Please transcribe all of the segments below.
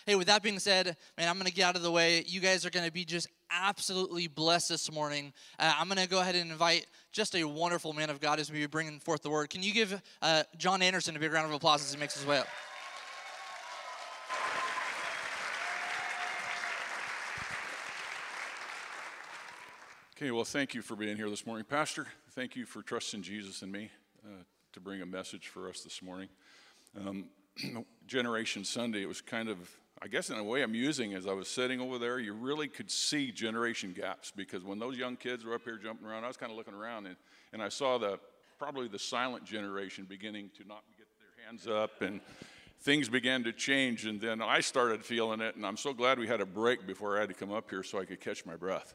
Hey, with that being said, man, I'm going to get out of the way. You guys are going to be just absolutely blessed this morning. I'm going to go ahead and invite just a wonderful man of God as we be bringing forth the word. Can you give John Anderson a big round of applause as he makes his way up? Okay, well, thank you for being here this morning. Pastor, thank you for trusting Jesus and me to bring a message for us this morning. Generation Sunday, it was kind of, I guess in a way amusing as I was sitting over there. You really could see generation gaps because when those young kids were up here jumping around, I was kind of looking around and I saw probably the silent generation beginning to not get their hands up and things began to change, and then I started feeling it, and I'm so glad we had a break before I had to come up here so I could catch my breath.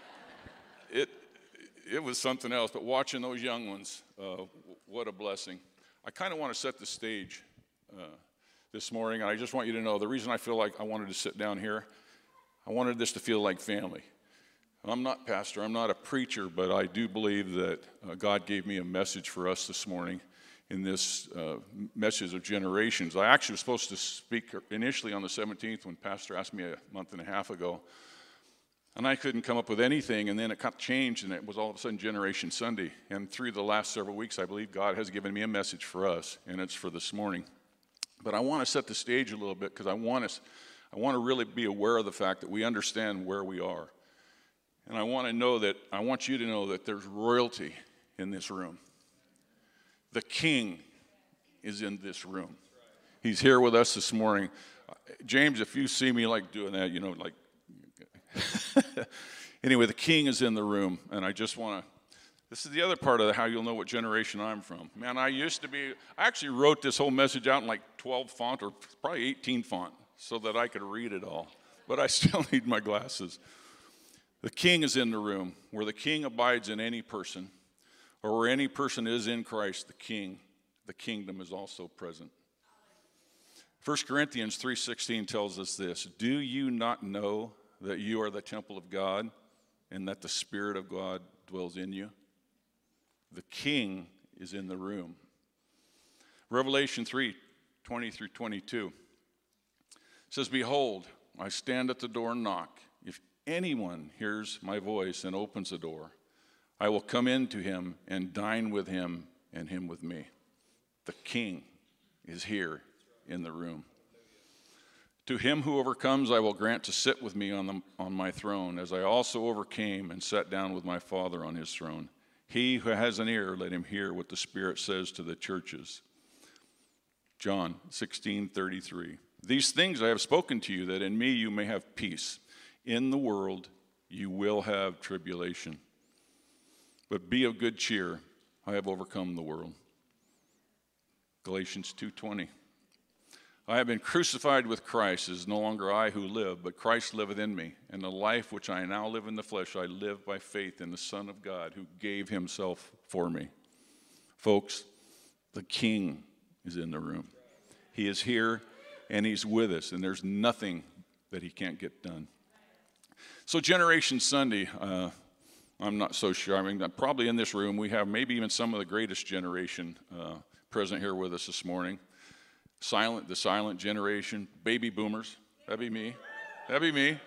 It was something else, but watching those young ones, what a blessing. I kind of want to set the stage this morning, and I just want you to know the reason I feel like I wanted to sit down here, I wanted this to feel like family. I'm not pastor, I'm not a preacher, but I do believe that God gave me a message for us this morning in this message of generations. I actually was supposed to speak initially on the 17th when Pastor asked me a month and a half ago. And I couldn't come up with anything, and then it kind of changed, and it was all of a sudden Generation Sunday. And through the last several weeks, I believe God has given me a message for us, and it's for this morning. But I want to set the stage a little bit because I want to really be aware of the fact that we understand where we are. And I want you to know that there's royalty in this room. The King is in this room. He's here with us this morning. James, if you see me like doing that, anyway, the King is in the room, and I just want to, this is the other part of how you'll know what generation I'm from. Man, I actually wrote this whole message out in like 12 font, or probably 18 font, so that I could read it all, but I still need my glasses. The King is in the room. Where the King abides in any person, or where any person is in Christ, the kingdom is also present. 1 Corinthians 3:16 tells us this: do you not know that you are the temple of God and that the Spirit of God dwells in you? The King is in the room. Revelation 3:20 through 22 says, behold, I stand at the door and knock. If anyone hears my voice and opens the door, I will come in to him and dine with him and him with me. The King is here in the room. To him who overcomes, I will grant to sit with me on my throne, as I also overcame and sat down with my Father on his throne. He who has an ear, let him hear what the Spirit says to the churches. John 16:33. These things I have spoken to you, that in me you may have peace. In the world you will have tribulation. But be of good cheer, I have overcome the world. Galatians 2:20. I have been crucified with Christ. It is no longer I who live, but Christ liveth in me. And the life which I now live in the flesh, I live by faith in the Son of God who gave himself for me. Folks, the King is in the room. He is here and he's with us, and there's nothing that he can't get done. So Generation Sunday, I'm not so sure. I mean, probably in this room we have maybe even some of the greatest generation present here with us this morning. The silent generation, baby boomers, that'd be me.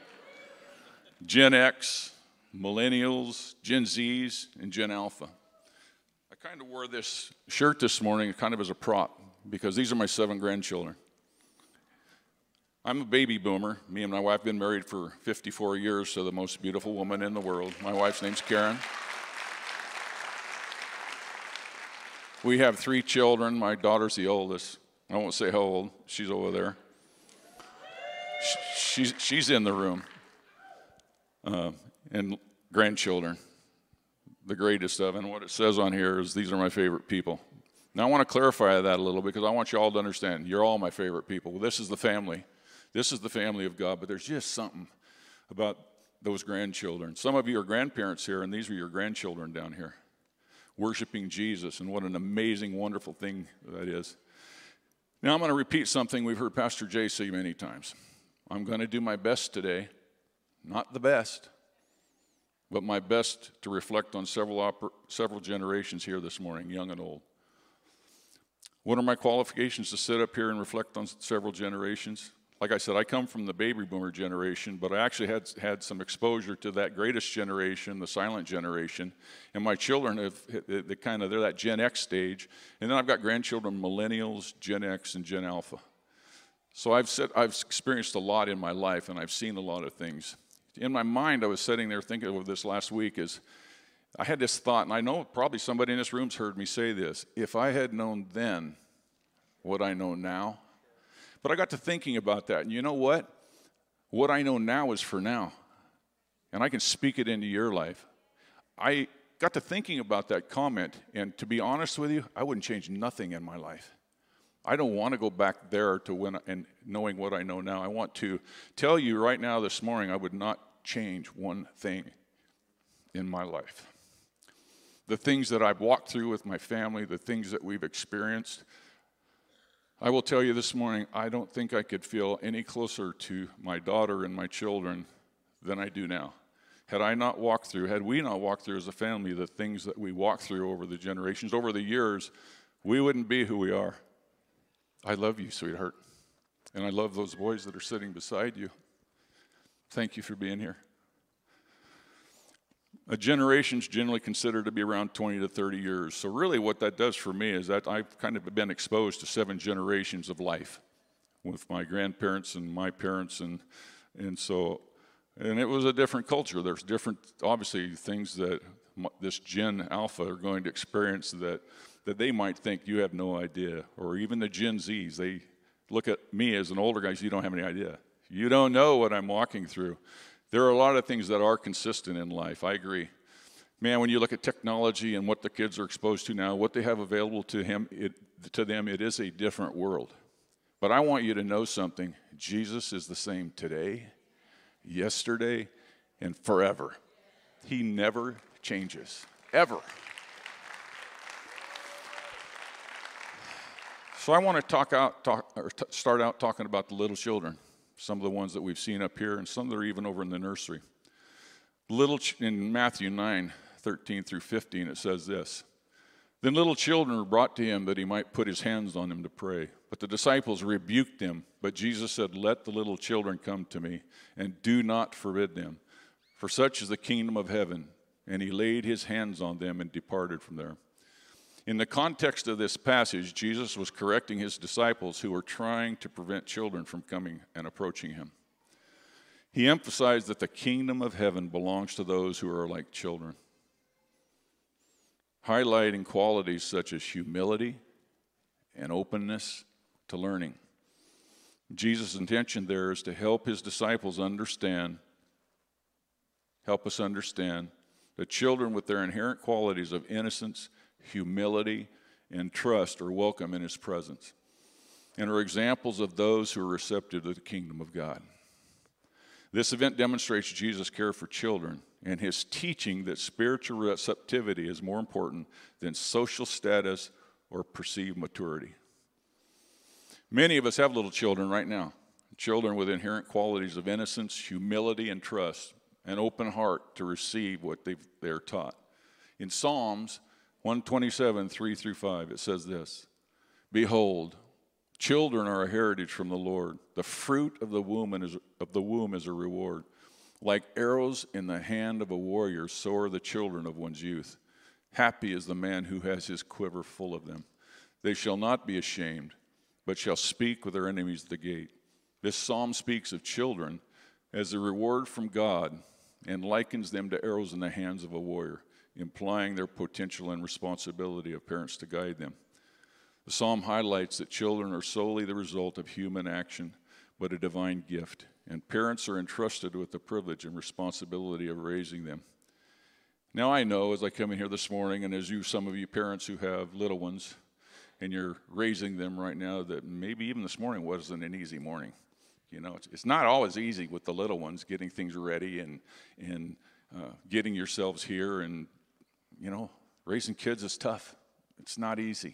Gen X, millennials, Gen Zs, and Gen Alpha. I kind of wore this shirt this morning kind of as a prop because these are my 7 grandchildren. I'm a baby boomer. Me and my wife have been married for 54 years to the most beautiful woman in the world. My wife's name's Karen. We have 3 children. My daughter's the oldest. I won't say how old. She's over there. She's in the room. And grandchildren, the greatest of. And what it says on here is these are my favorite people. Now I want to clarify that a little because I want you all to understand you're all my favorite people. This is the family. This is the family of God. But there's just something about those grandchildren. Some of you are grandparents here, and these are your grandchildren down here, worshiping Jesus. And what an amazing, wonderful thing that is. Now I'm going to repeat something we've heard Pastor Jay say many times. I'm going to do my best today, not the best, but my best to reflect on several generations here this morning, young and old. What are my qualifications to sit up here and reflect on several generations? like I said, I come from the baby boomer generation, but I actually had some exposure to that greatest generation, the silent generation. And my children they're that Gen X stage. And then I've got grandchildren, millennials, Gen X, and Gen Alpha. So I've experienced a lot in my life, and I've seen a lot of things. In my mind, I was sitting there thinking of this last week I had this thought, and I know probably somebody in this room's heard me say this. If I had known then what I know now. But I got to thinking about that, and you know what? What I know now is for now, and I can speak it into your life. I got to thinking about that comment, and to be honest with you, I wouldn't change nothing in my life. I don't want to go back there to when and knowing what I know now. I want to tell you right now this morning, I would not change one thing in my life. The things that I've walked through with my family, the things that we've experienced, I will tell you this morning, I don't think I could feel any closer to my daughter and my children than I do now. Had we not walked through as a family the things that we walked through over the generations, over the years, we wouldn't be who we are. I love you, sweetheart. And I love those boys that are sitting beside you. Thank you for being here. A generation's generally considered to be around 20 to 30 years. So really what that does for me is that I've kind of been exposed to 7 generations of life with my grandparents and my parents. And it was a different culture. There's different, obviously, things that this Gen Alpha are going to experience that they might think you have no idea. Or even the Gen Zs, they look at me as an older guy, you don't have any idea. You don't know what I'm walking through. There are a lot of things that are consistent in life. I agree. Man, when you look at technology and what the kids are exposed to now, what they have available to them, it is a different world. But I want you to know something. Jesus is the same today, yesterday, and forever. He never changes, ever. So I want to start out talking about the little children. Some of the ones that we've seen up here, and some that are even over in the nursery. In Matthew 9:13 through 15, it says this. Then little children were brought to him that he might put his hands on them to pray. But the disciples rebuked him. But Jesus said, let the little children come to me, and do not forbid them. For such is the kingdom of heaven. And he laid his hands on them and departed from there. In the context of this passage, Jesus was correcting his disciples who were trying to prevent children from coming and approaching him. He emphasized that the kingdom of heaven belongs to those who are like children, highlighting qualities such as humility and openness to learning. Jesus' intention there is to help his disciples help us understand that children with their inherent qualities of innocence, humility, and trust are welcome in his presence and are examples of those who are receptive to the kingdom of God. This event demonstrates Jesus' care for children and his teaching that spiritual receptivity is more important than social status or perceived maturity. Many of us have little children right now, children with inherent qualities of innocence, humility, and trust, an open heart to receive what they are taught. In Psalms 127, 3 through 5, it says this, behold, children are a heritage from the Lord. The fruit of the womb is a reward. Like arrows in the hand of a warrior, so are the children of one's youth. Happy is the man who has his quiver full of them. They shall not be ashamed, but shall speak with their enemies at the gate. This psalm speaks of children as a reward from God and likens them to arrows in the hands of a warrior, implying their potential and responsibility of parents to guide them. The psalm highlights that children are solely the result of human action, but a divine gift, and parents are entrusted with the privilege and responsibility of raising them. Now I know as I come in here this morning, and as some of you parents who have little ones, and you're raising them right now, that maybe even this morning wasn't an easy morning. You know, it's not always easy with the little ones, getting things ready and getting yourselves here, and raising kids is tough. It's not easy.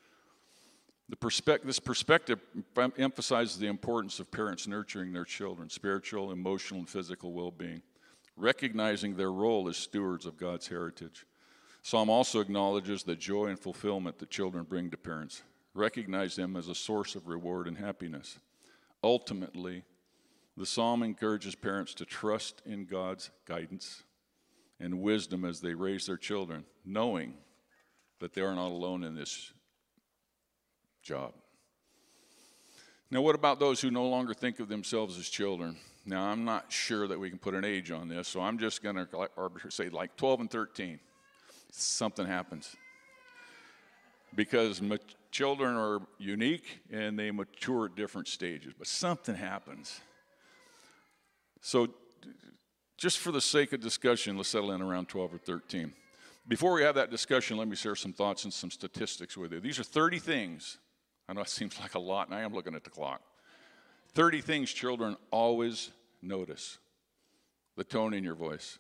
This perspective emphasizes the importance of parents nurturing their children's spiritual, emotional, and physical well-being, recognizing their role as stewards of God's heritage. Psalm also acknowledges the joy and fulfillment that children bring to parents, recognize them as a source of reward and happiness. Ultimately, the psalm encourages parents to trust in God's guidance and wisdom as they raise their children, knowing that they are not alone in this job. Now, what about those who no longer think of themselves as children? Now, I'm not sure that we can put an age on this, so I'm just going to say like 12 and 13. Something happens. Because children are unique and they mature at different stages, but something happens. So just for the sake of discussion, let's settle in around 12 or 13. Before we have that discussion, let me share some thoughts and some statistics with you. These are 30 things. I know it seems like a lot, and I am looking at the clock. 30 things children always notice. The tone in your voice.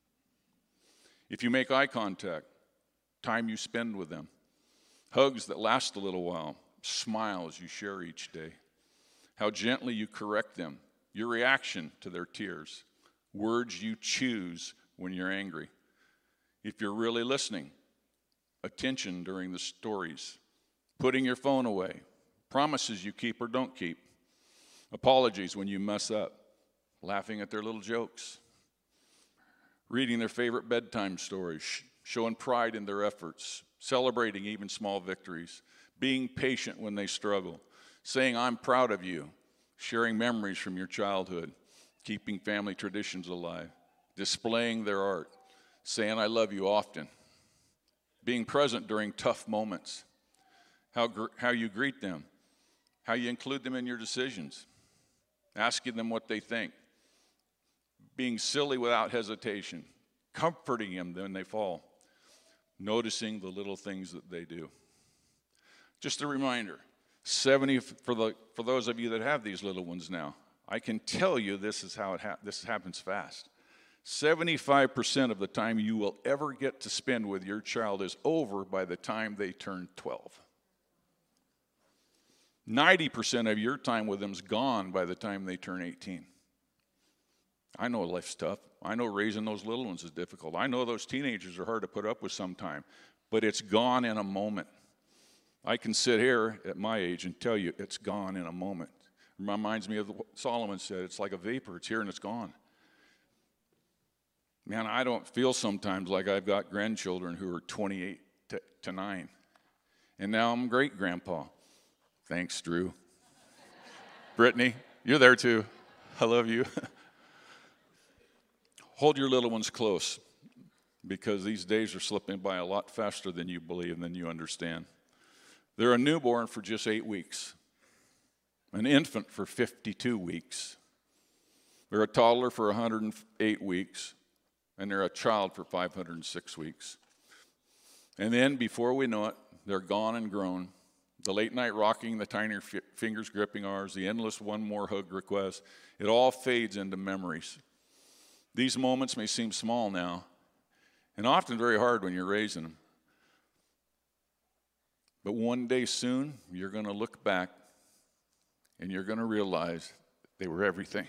If you make eye contact, time you spend with them. Hugs that last a little while. Smiles you share each day. How gently you correct them. Your reaction to their tears. Words you choose when you're angry. If you're really listening. Attention during the stories. Putting your phone away. Promises you keep or don't keep. Apologies when you mess up. Laughing at their little jokes. Reading their favorite bedtime stories. Showing pride in their efforts. Celebrating even small victories. Being patient when they struggle. Saying, I'm proud of you. Sharing memories from your childhood. Keeping family traditions alive. Displaying their art. Saying, I love you often. Being present during tough moments. How you greet them. How you include them in your decisions. Asking them what they think. Being silly without hesitation. Comforting them when they fall. Noticing the little things that they do. Just a reminder, 70 for those of you that have these little ones now. I can tell you this is how this happens fast. 75% of the time you will ever get to spend with your child is over by the time they turn 12. 90% of your time with them is gone by the time they turn 18. I know life's tough. I know raising those little ones is difficult. I know those teenagers are hard to put up with sometime, but it's gone in a moment. I can sit here at my age and tell you it's gone in a moment. It reminds me of what Solomon said, it's like a vapor, it's here and it's gone. Man, I don't feel sometimes like I've got grandchildren who are 28 to 9. And now I'm great-grandpa. Thanks, Drew. Brittany, you're there too. I love you. Hold your little ones close because these days are slipping by a lot faster than you believe and than you understand. They're a newborn for just 8 weeks, an infant for 52 weeks. They're a toddler for 108 weeks, and they're a child for 506 weeks. And then, before we know it, they're gone and grown. The late night rocking, the tiny fingers gripping ours, the endless one more hug request, it all fades into memories. These moments may seem small now, and often very hard when you're raising them. But one day soon, you're going to look back, and you're going to realize they were everything.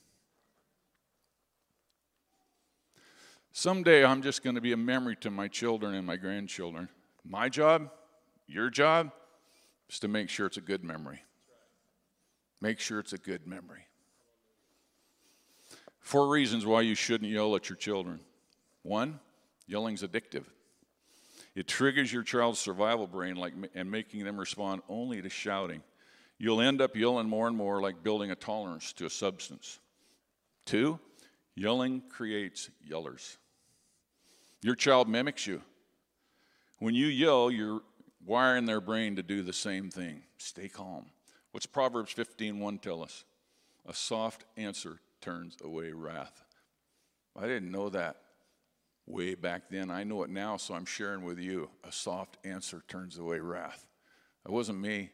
Someday, I'm just going to be a memory to my children and my grandchildren. My job, your job, is to make sure it's a good memory. Make sure it's a good memory. 4 reasons why you shouldn't yell at your children. 1, yelling's addictive. It triggers your child's survival brain and making them respond only to shouting. You'll end up yelling more and more, like building a tolerance to a substance. 2, yelling creates yellers. Your child mimics you. When you yell, you're wiring their brain to do the same thing. Stay calm. What's Proverbs 15:1 tell us? A soft answer turns away wrath. I didn't know that way back then. I know it now, so I'm sharing with you. A soft answer turns away wrath. That wasn't me.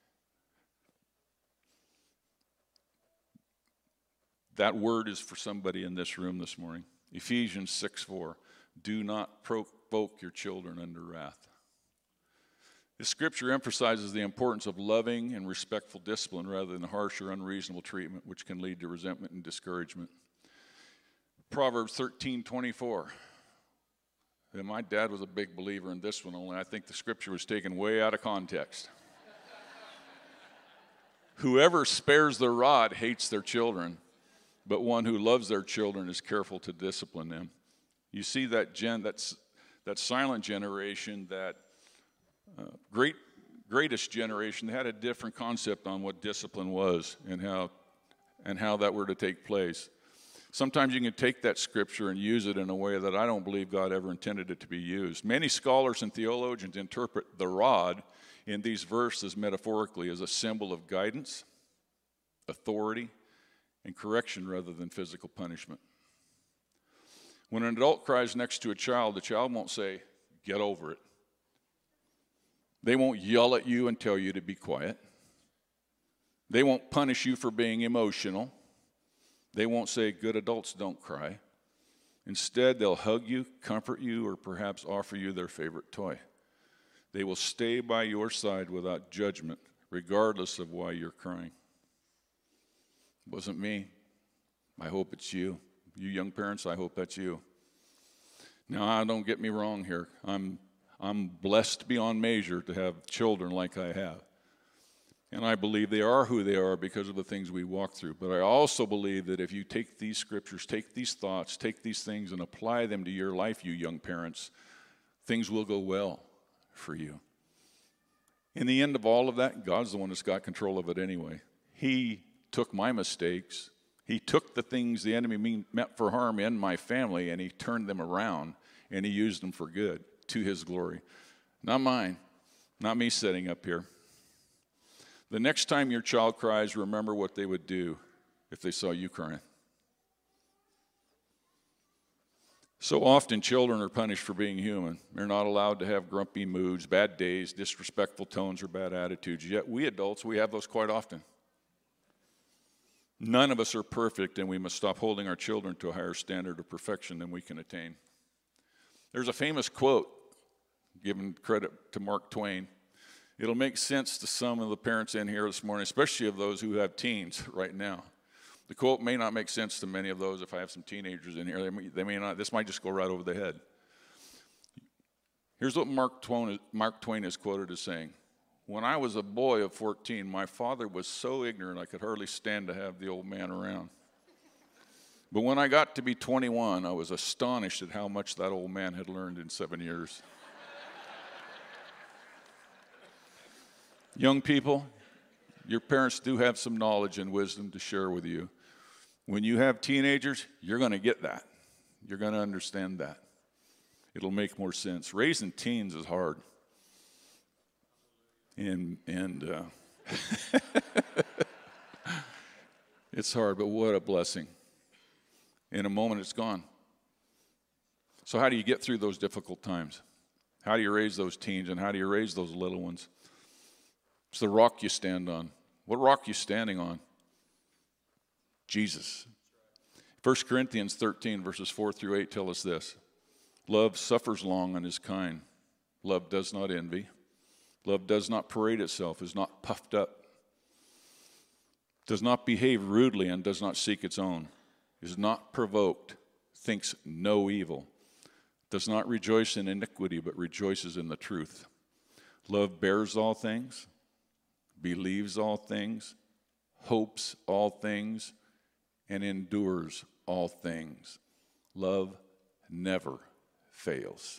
That word is for somebody in this room this morning. Ephesians 6:4. Do not provoke your children under wrath. This scripture emphasizes the importance of loving and respectful discipline rather than harsh or unreasonable treatment, which can lead to resentment and discouragement. Proverbs 13:24. And my dad was a big believer in this one, only I think the scripture was taken way out of context. Whoever spares the rod hates their children, but one who loves their children is careful to discipline them. You see that that silent generation, that greatest generation, they had a different concept on what discipline was and how that were to take place. Sometimes you can take that scripture and use it in a way that I don't believe God ever intended it to be used. Many scholars and theologians interpret the rod in these verses metaphorically as a symbol of guidance, authority, and correction rather than physical punishment. When an adult cries next to a child, the child won't say, "Get over it." They won't yell at you and tell you to be quiet. They won't punish you for being emotional. They won't say, "Good adults don't cry." Instead, they'll hug you, comfort you, or perhaps offer you their favorite toy. They will stay by your side without judgment, regardless of why you're crying. It wasn't me. I hope it's you. You young parents, I hope that's you. Now, don't get me wrong here. I'm blessed beyond measure to have children like I have. And I believe they are who they are because of the things we walk through. But I also believe that if you take these scriptures, take these thoughts, take these things and apply them to your life, you young parents, things will go well for you. In the end of all of that, God's the one that's got control of it anyway. He took my mistakes. He took the things the enemy meant for harm in my family, and he turned them around, and he used them for good, to his glory. Not mine, not me sitting up here. The next time your child cries, remember what they would do if they saw you crying. So often children are punished for being human. They're not allowed to have grumpy moods, bad days, disrespectful tones, or bad attitudes. Yet we adults, we have those quite often. None of us are perfect, and we must stop holding our children to a higher standard of perfection than we can attain. There's a famous quote, giving credit to Mark Twain. It'll make sense to some of the parents in here this morning, especially of those who have teens right now. The quote may not make sense to many of those. If I have some teenagers in here, they may not. This might just go right over the head. Here's what Mark Twain is quoted as saying. When I was a boy of 14, my father was so ignorant I could hardly stand to have the old man around. But when I got to be 21, I was astonished at how much that old man had learned in 7 years. Young people, your parents do have some knowledge and wisdom to share with you. When you have teenagers, you're going to get that. You're going to understand that. It'll make more sense. Raising teens is hard. And it's hard, but what a blessing. In a moment, it's gone. So how do you get through those difficult times? How do you raise those teens, and how do you raise those little ones? It's the rock you stand on. What rock are you standing on? Jesus. 1 Corinthians 13, verses 4 through 8 tell us this. Love suffers long and is kind. Love does not envy. Love does not parade itself, is not puffed up, does not behave rudely, and does not seek its own, is not provoked, thinks no evil, does not rejoice in iniquity, but rejoices in the truth. Love bears all things, believes all things, hopes all things, and endures all things. Love never fails.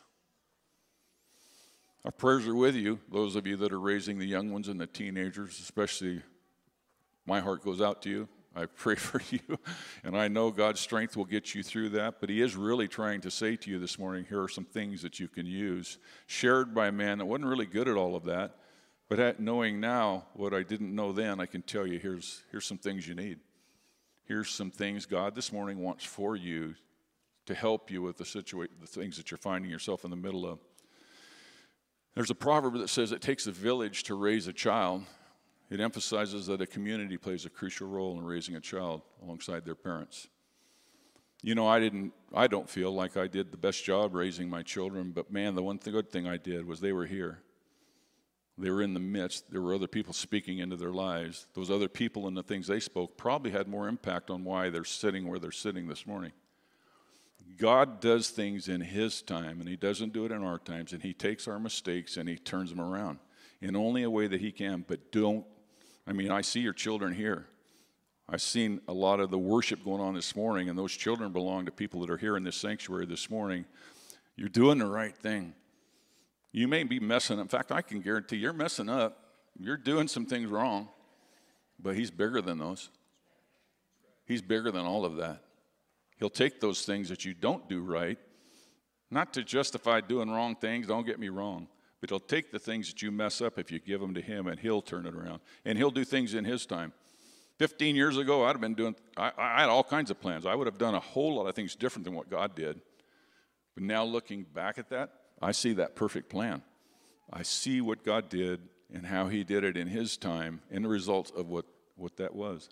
Our prayers are with you, those of you that are raising the young ones and the teenagers, especially my heart goes out to you. I pray for you, and I know God's strength will get you through that, but he is really trying to say to you this morning, here are some things that you can use, shared by a man that wasn't really good at all of that, but knowing now what I didn't know then, I can tell you, here's some things you need. Here's some things God this morning wants for you to help you with the things that you're finding yourself in the middle of. There's a proverb that says it takes a village to raise a child. It emphasizes that a community plays a crucial role in raising a child alongside their parents. You know, I don't feel like I did the best job raising my children, but man, the one good thing I did was they were here. They were in the midst. There were other people speaking into their lives. Those other people and the things they spoke probably had more impact on why they're sitting where they're sitting this morning. God does things in his time, and he doesn't do it in our times, and he takes our mistakes and he turns them around in only a way that he can. But don't I mean, I see your children here. I've seen a lot of the worship going on this morning, and those children belong to people that are here in this sanctuary this morning. You're doing the right thing. You may be messing up. In fact, I can guarantee you're messing up. You're doing some things wrong, but he's bigger than those. He's bigger than all of that. He'll take those things that you don't do right, not to justify doing wrong things, don't get me wrong, but he'll take the things that you mess up if you give them to him, and he'll turn it around. And he'll do things in his time. 15 years ago, I had all kinds of plans. I would have done a whole lot of things different than what God did. But now looking back at that, I see that perfect plan. I see what God did and how he did it in his time and the results of what that was.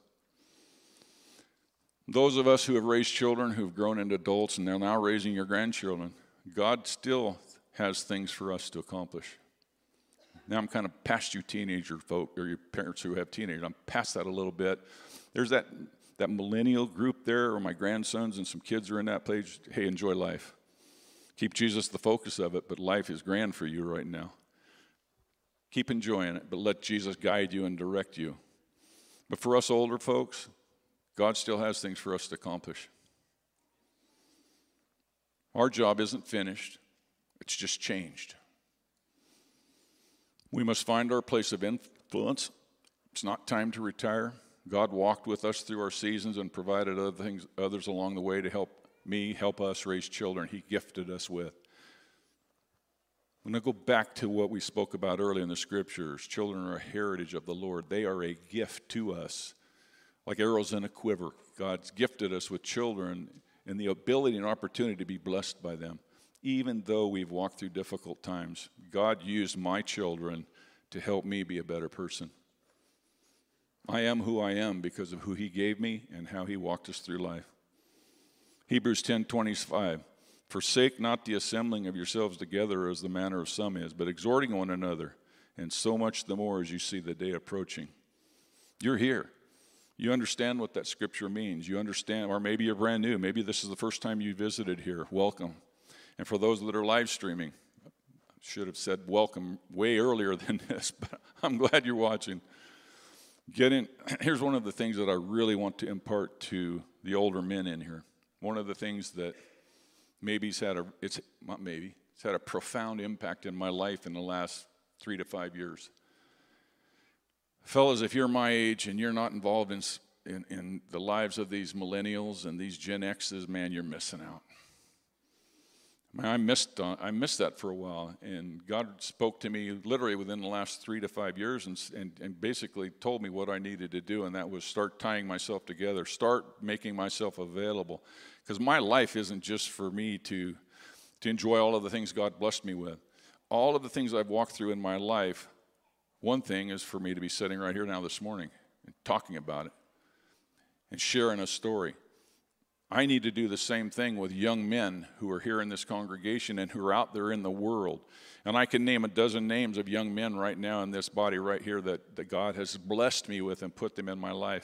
Those of us who have raised children, who've grown into adults, and they're now raising your grandchildren, God still has things for us to accomplish. Now I'm kind of past you teenager folk, or your parents who have teenagers. I'm past that a little bit. There's that millennial group there, or my grandsons and some kids are in that place. Hey, enjoy life. Keep Jesus the focus of it, but life is grand for you right now. Keep enjoying it, but let Jesus guide you and direct you. But for us older folks, God still has things for us to accomplish. Our job isn't finished. It's just changed. We must find our place of influence. It's not time to retire. God walked with us through our seasons and provided others along the way to help us raise children he gifted us with. I'm going to go back to what we spoke about earlier in the scriptures. Children are a heritage of the Lord. They are a gift to us, like arrows in a quiver. God's gifted us with children and the ability and opportunity to be blessed by them. Even though we've walked through difficult times, God used my children to help me be a better person. I am who I am because of who he gave me and how he walked us through life. Hebrews 10:25, forsake not the assembling of yourselves together as the manner of some is, but exhorting one another, and so much the more as you see the day approaching. You're here. You understand what that scripture means. You understand, or maybe you're brand new. Maybe this is the first time you visited here. Welcome. And for those that are live streaming, I should have said welcome way earlier than this, but I'm glad you're watching. Get in. Here's one of the things that I really want to impart to the older men in here. One of the things that it's had a profound impact in my life in the last 3 to 5 years. Fellas, if you're my age and you're not involved in the lives of these millennials and these Gen X's, man, you're missing out. Man, I missed that for a while, and God spoke to me literally within the last 3 to 5 years and basically told me what I needed to do, and that was start tying myself together, start making myself available, because my life isn't just for me to enjoy all of the things God blessed me with. All of the things I've walked through in my life, one thing is for me to be sitting right here now this morning and talking about it and sharing a story. I need to do the same thing with young men who are here in this congregation and who are out there in the world. And I can name a dozen names of young men right now in this body right here that God has blessed me with and put them in my life.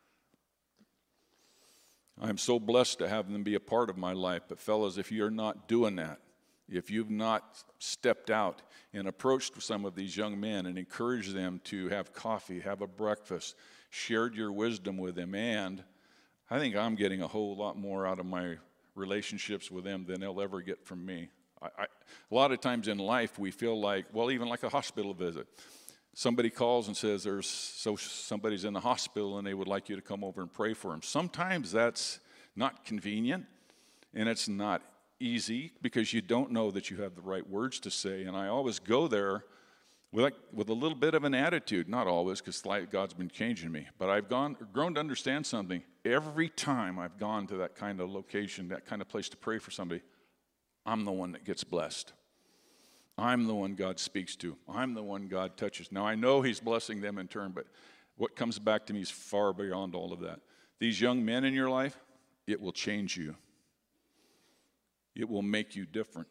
I'm so blessed to have them be a part of my life. But fellas, if you're not doing that, if you've not stepped out and approached some of these young men and encouraged them to have coffee, have a breakfast, shared your wisdom with them, and I think I'm getting a whole lot more out of my relationships with them than they'll ever get from me. A lot of times in life we feel like, well, even like a hospital visit. Somebody calls and says somebody's in the hospital and they would like you to come over and pray for them. Sometimes that's not convenient and it's not easy because you don't know that you have the right words to say. And I always go there with a little bit of an attitude. Not always, because God's been changing me. But I've grown to understand something. Every time I've gone to that kind of location, that kind of place to pray for somebody, I'm the one that gets blessed. I'm the one God speaks to. I'm the one God touches. Now, I know he's blessing them in turn, but what comes back to me is far beyond all of that. These young men in your life, it will change you. It will make you different.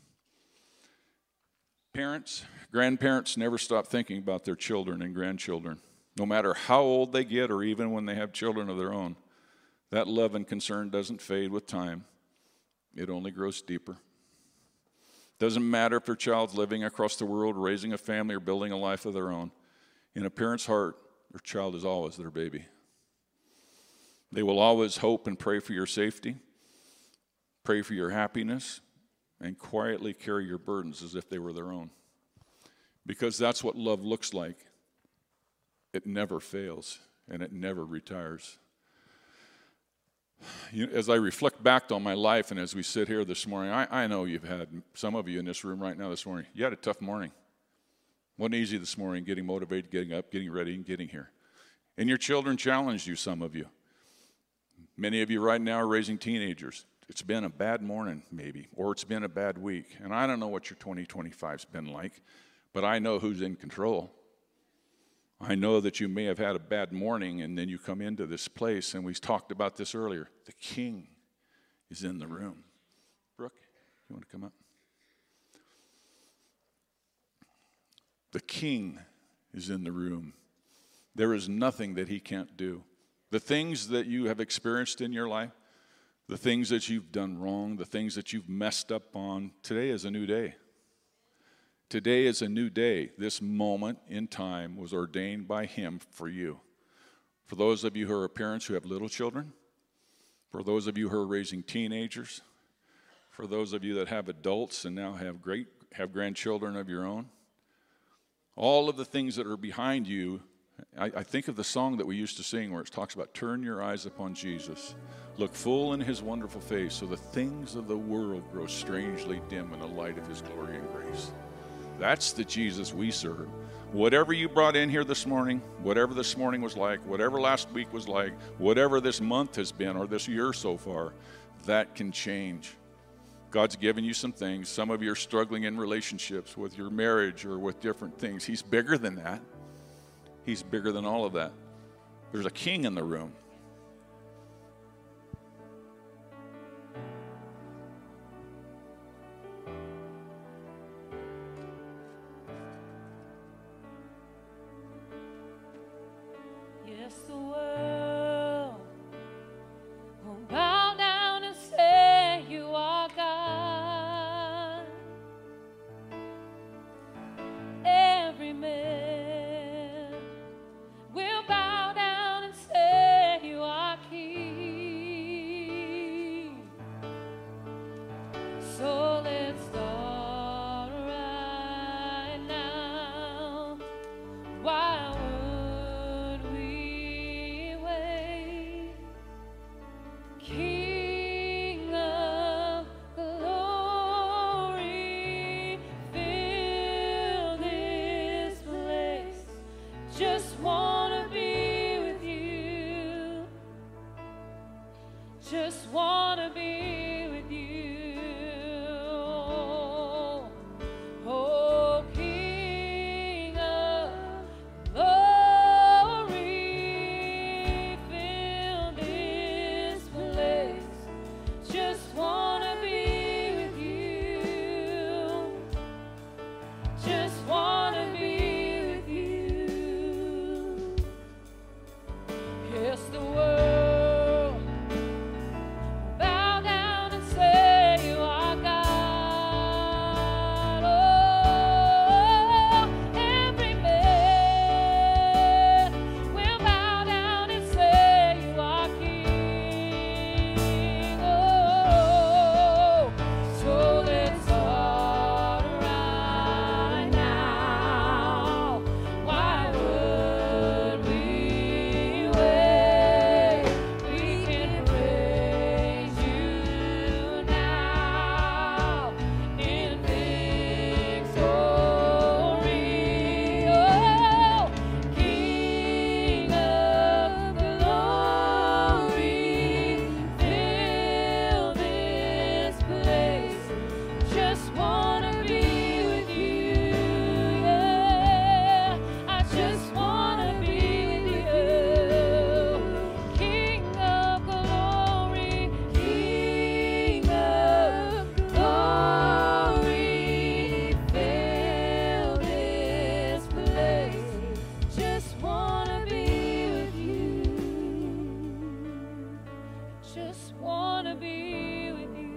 Parents, grandparents never stop thinking about their children and grandchildren. No matter how old they get or even when they have children of their own, that love and concern doesn't fade with time. It only grows deeper. Doesn't matter if their child's living across the world, raising a family, or building a life of their own. In a parent's heart, Their child is always their baby. They will always hope and pray for your safety, pray for your happiness, and quietly carry your burdens as if they were their own. Because that's what love looks like. It never fails, and it never retires. As I reflect back on my life, and as we sit here this morning, I know you've had, some of you in this room right now this morning, you had a tough morning. Wasn't easy this morning, getting motivated, getting up, getting ready, and getting here. And your children challenged you, some of you. Many of you right now are raising teenagers. It's been a bad morning, maybe, or it's been a bad week. And I don't know what your 2025's been like, but I know who's in control. I know that you may have had a bad morning, and then you come into this place, and we talked about this earlier. The King is in the room. Brooke, you want to come up? The King is in the room. There is nothing that he can't do. The things that you have experienced in your life, the things that you've done wrong, the things that you've messed up on, today is a new day. Today is a new day. This moment in time was ordained by him for you. For those of you who are parents who have little children, for those of you who are raising teenagers, for those of you that have adults and now have grandchildren of your own, all of the things that are behind you, I think of the song that we used to sing where it talks about turn your eyes upon Jesus. Look full in his wonderful face so the things of the world grow strangely dim in the light of his glory and grace. That's the Jesus we serve. Whatever you brought in here this morning, whatever this morning was like, whatever last week was like, whatever this month has been or this year so far, that can change. God's given you some things. Some of you are struggling in relationships with your marriage or with different things. He's bigger than that. He's bigger than all of that. There's a king in the room. Yes, the world will bow down and say you are God. Every man will bow down and say you are King. So let's start right now. Why would we wait? King of glory, fill this place. Just wanna be with you. Just wanna be with you. Oh, King of glory, fill this place. Just wanna be with you. Just wanna be with you. Yes, the world bow down and say you are God. Oh, every man will bow down and say you are King. Oh, so let's start right now. Why would we wait? We can praise you now in victory. Oh, King of glory, fill this place. Just wanna be with you. Yeah, I just wanna be with you. King of glory, King of glory, fill this place. Just wanna be with you. Just wanna be with you.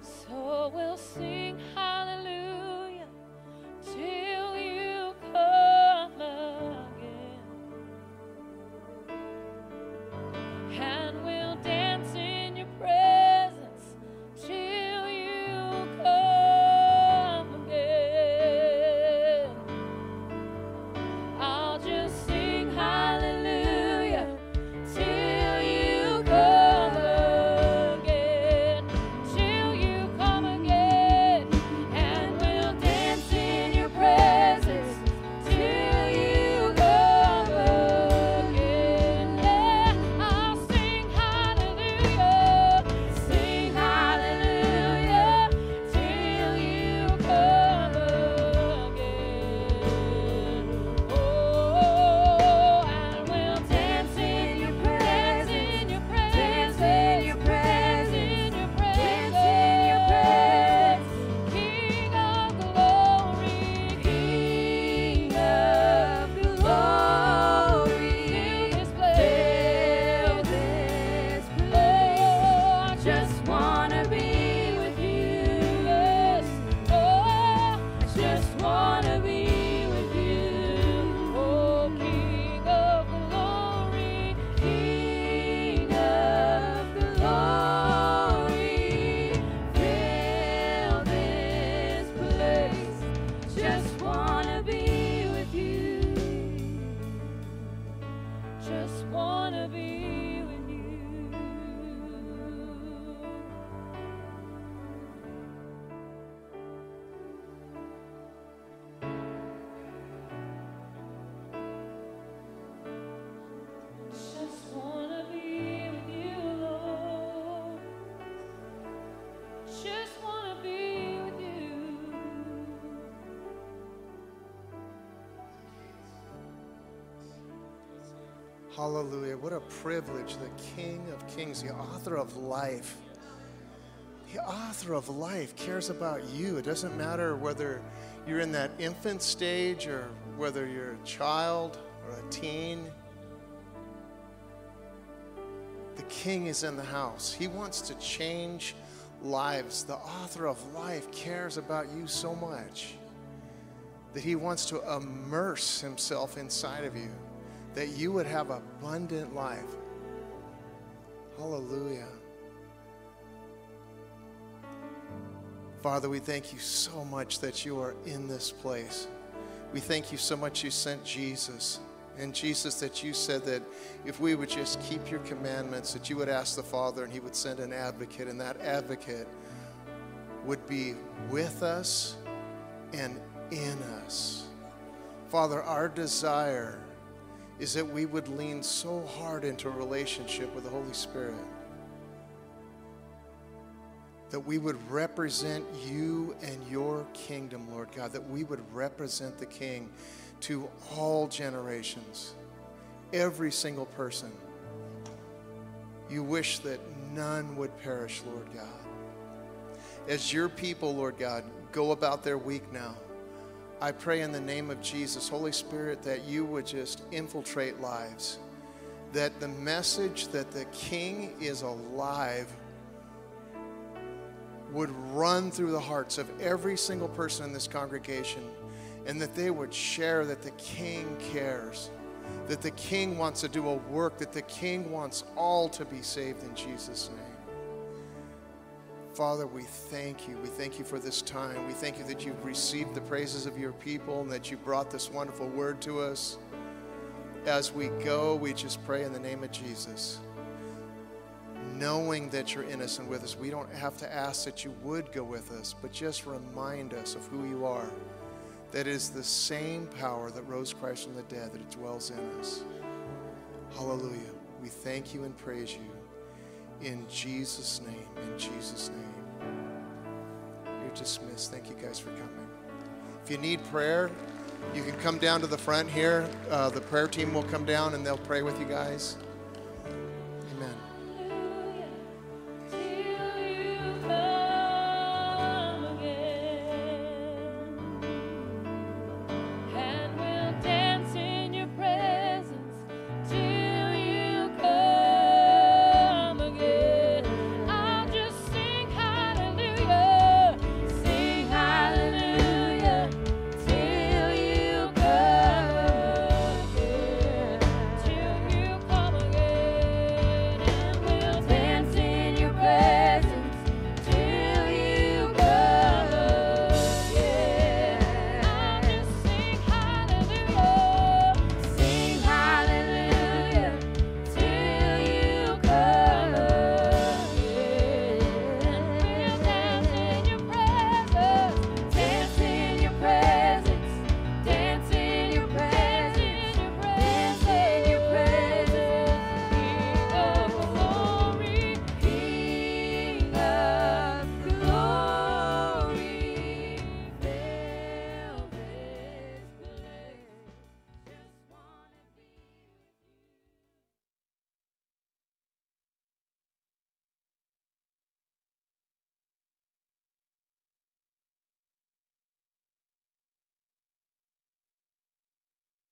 So we'll sing hallelujah till you come. wanna be with you. Just wanna be with you, Lord. Just wanna be with you. Hallelujah. What a privilege. The King of Kings, the author of life. The author of life cares about you. It doesn't matter whether you're in that infant stage or whether you're a child or a teen. The King is in the house. He wants to change lives. The author of life cares about you so much that he wants to immerse himself inside of you, that you would have abundant life. Hallelujah. Father, we thank you so much that you are in this place. We thank you so much you sent Jesus. And Jesus, that you said that if we would just keep your commandments, that you would ask the Father and he would send an advocate, and that advocate would be with us and in us. Father, our desire is that we would lean so hard into a relationship with the Holy Spirit, that we would represent you and your kingdom, Lord God, that we would represent the King to all generations, every single person. You wish that none would perish, Lord God. As your people, Lord God, go about their week now, I pray in the name of Jesus, Holy Spirit, that you would just infiltrate lives, that the message that the King is alive would run through the hearts of every single person in this congregation, and that they would share that the King cares, that the King wants to do a work, that the King wants all to be saved in Jesus' name. Father, we thank you. We thank you for this time. We thank you that you've received the praises of your people and that you brought this wonderful word to us. As we go, we just pray in the name of Jesus, knowing that you're in us and with us. We don't have to ask that you would go with us, but just remind us of who you are. That is the same power that rose Christ from the dead, that it dwells in us. Hallelujah. We thank you and praise you. In Jesus' name, in Jesus' name. You're dismissed. Thank you guys for coming. If you need prayer, you can come down to the front here. The prayer team will come down and they'll pray with you guys. Amen.